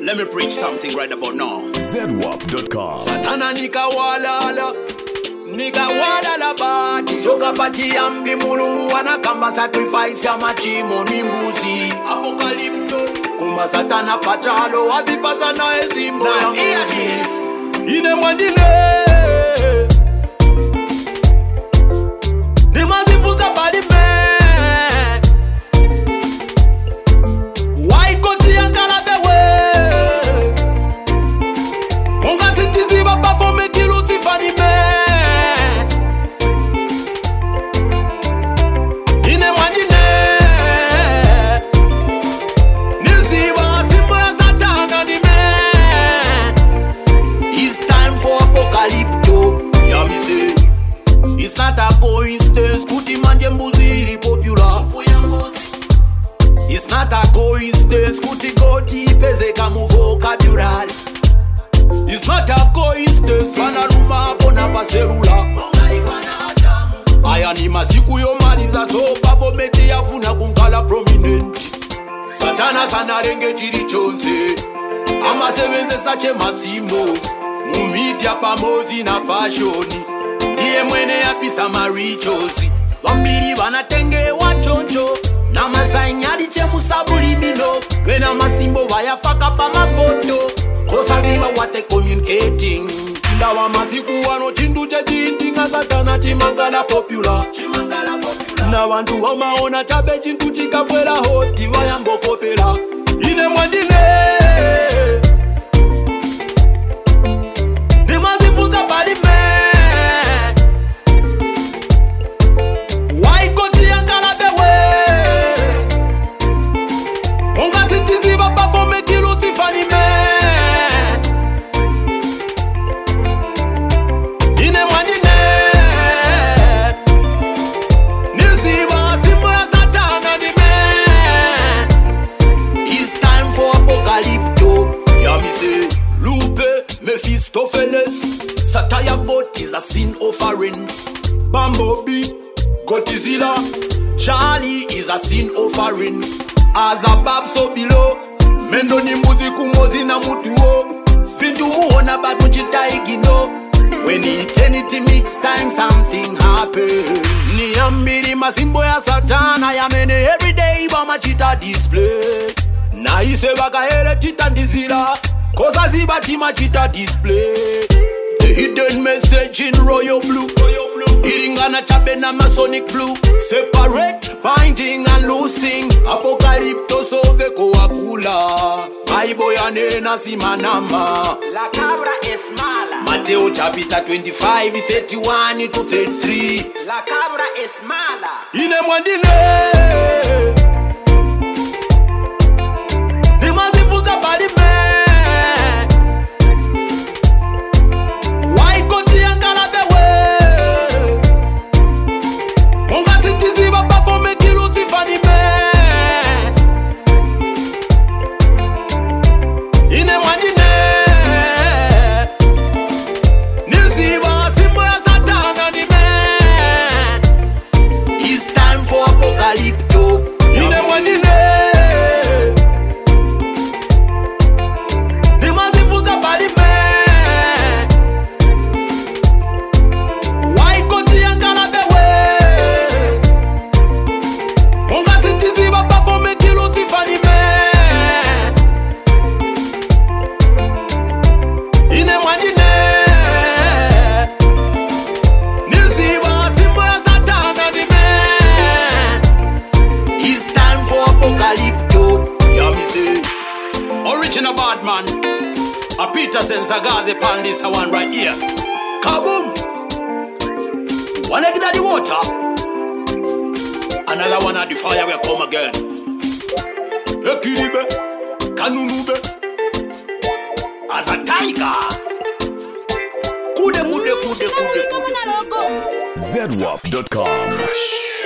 Let me preach something right about now. ZWAP.com. Satana nikawalala nikawalala badi choka pati yambi mulungu wanakamba sacrifice ya machimo ni mbuzi apokalipto kuma satana patalo wazipaza na ezimbo ya mbuzi ine mwandile ni mazifuza badi me waikoti yankala bewe munga sitizi bapa fome kilu sifani me ine mwandile niziba simbo ya satana ni me. It's time for apocalypto. Yeah, me say it's not a coincidence. Kuti manje mbuzi ili popular. It's not a coincidence. Kuti goti ipeze kamu vocabulary. It's not a coincidence. Wanaluma bona paselula. Aya ni masiku yo maliza so pavometi yafuna kunkala prominent. Satana sana renge chiri chonse. Ama sevenze sache masimos. Mumedia pamozi na fashoni. Ndiye mwene ya pisa marichosi. Wambiri wanatenge wachoncho. Na masainyadi che musabuli mino. Wena masimbo wayafaka pa mafoto. Kosa ziba wate communicating. Ndawa masiku wano chindu che chintinga satana chimangala popular. Na wantu wamaona chabe chintu chikabwela hoti wayambo kopela. Ine mwandile ni mazifuza bali me waikoti yankala bewe munga sitizi bapa fome kilu sifani me ine mwandile niziba simbo ya satana ni me. It's time for apocalypto. Yeah, me say Lupe, Mephistopheles, Sataya God is a sin offering. Bumblebee, Godzilla, Charlie is a sin offering. As above so below, mendo ni mbuzi kumozi na mutuo. Vindu muona badu chitaigino. When eternity meets time, something happens. Niambiri masimbo ya satana ya mene everyday bama chita display. Na ise wakahere chita ndizira. Kosa ziba chima chita display. The hidden message in royal blue. Iringana chabe na masonic blue. Separate, binding and loosing. Apocalypto sove koakula. Bible ya nena simanama. La cabra es mala. Mateo chapter 25, 31 to 33. La cabra es mala. Ine mwandile ni mazifuza bali me waikoti yankala bewe munga sitizi bapa fome kilu sifani me ine mwandile niziba simbo ya satana ni me. It's time for apocalypto. Ine mwandile ni mazifuza bali me waikoti yankala bewe munga sitizi bapa fome kilu sifani me ine mwandile niziba simbo ya satana ni me. It's time for apocalypto. Yeah, me say original bad man. A Peterson Zagaze pan this one right here. Kaboom! One leg in the water. Another one at the fire will come again. Ekiribe, kanunube. As a tiger. Kude. ZWAP.com.